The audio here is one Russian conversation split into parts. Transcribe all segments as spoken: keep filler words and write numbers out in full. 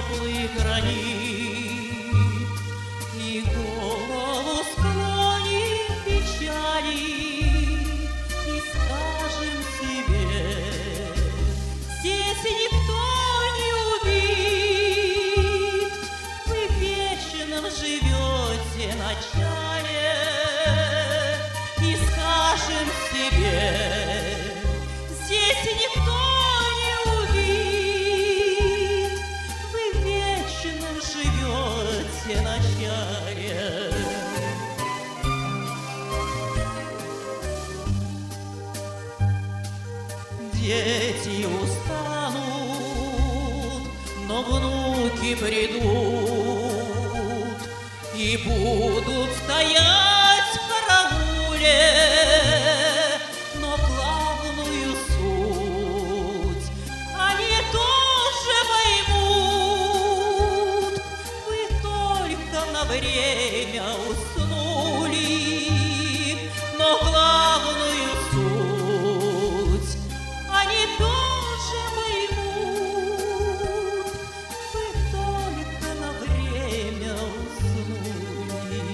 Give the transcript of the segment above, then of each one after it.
теплый гранит, и голову склоним печали, и скажем себе: здесь никто не убит, вы вечно живете на чае, и скажем себе: здесь никто не убит, вы вечно живете на чае. Дети устанут, но внуки придут и будут стоять в карауле, но главную суть они тоже поймут. Вы только на время уснули, но главную суть они тоже поймут. Вы только на время уснули.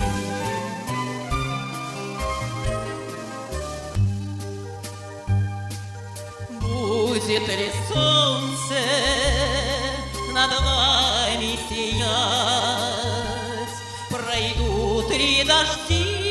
Будет ли солнце над вами сиять, пройдут ли дожди